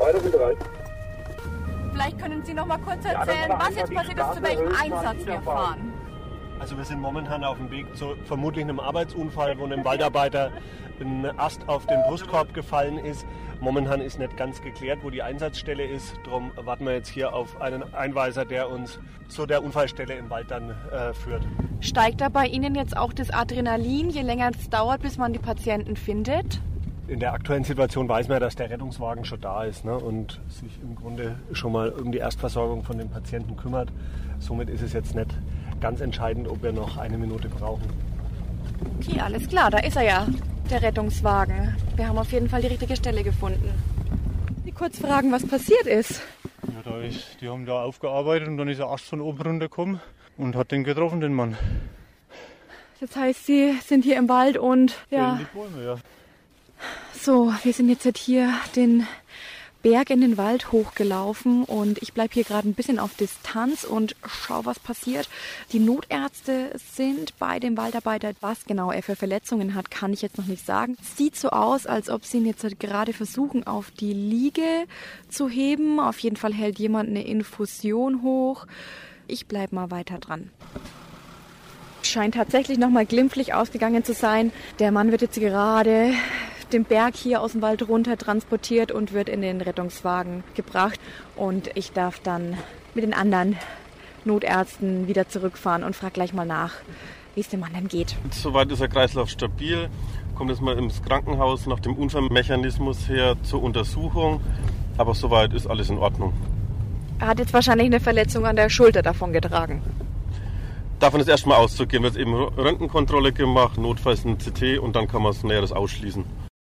Weiter bitte rein. Vielleicht können Sie noch mal kurz erzählen, was jetzt passiert ist, zu welchem Einsatz wir fahren. Also wir sind momentan auf dem Weg zu vermutlich einem Arbeitsunfall, wo einem Waldarbeiter ein Ast auf den Brustkorb gefallen ist. Momentan ist nicht ganz geklärt, wo die Einsatzstelle ist. Darum warten wir jetzt hier auf einen Einweiser, der uns zu der Unfallstelle im Wald dann führt. Steigt da bei Ihnen jetzt auch das Adrenalin, je länger es dauert, bis man die Patienten findet? In der aktuellen Situation weiß man, dass der Rettungswagen schon da ist, ne, und sich im Grunde schon mal um die Erstversorgung von den Patienten kümmert. Somit ist es jetzt nicht ganz entscheidend, ob wir noch eine Minute brauchen. Okay, alles klar, da ist er ja, der Rettungswagen. Wir haben auf jeden Fall die richtige Stelle gefunden. Ich will kurz fragen, was passiert ist. Ja, die haben da aufgearbeitet und dann ist der Ast von oben runtergekommen und hat den getroffen, den Mann. Das heißt, Sie sind hier im Wald und ja. Die Bäume, ja. So, wir sind jetzt hier den Berg in den Wald hochgelaufen und ich bleibe hier gerade ein bisschen auf Distanz und schaue, was passiert. Die Notärzte sind bei dem Waldarbeiter. Was genau er für Verletzungen hat, kann ich jetzt noch nicht sagen. Sieht so aus, als ob sie ihn jetzt gerade versuchen, auf die Liege zu heben. Auf jeden Fall hält jemand eine Infusion hoch. Ich bleibe mal weiter dran. Scheint tatsächlich nochmal glimpflich ausgegangen zu sein. Der Mann wird jetzt gerade den Berg hier aus dem Wald runter transportiert und wird in den Rettungswagen gebracht. Und ich darf dann mit den anderen Notärzten wieder zurückfahren und frage gleich mal nach, wie es dem Mann denn geht. Soweit ist der Kreislauf stabil. Kommt jetzt mal ins Krankenhaus nach dem Unfallmechanismus her zur Untersuchung. Aber soweit ist alles in Ordnung. Er hat jetzt wahrscheinlich eine Verletzung an der Schulter davon getragen. Davon ist erstmal auszugehen, wird eben Röntgenkontrolle gemacht, notfalls ein CT und dann kann man es Näheres ausschließen.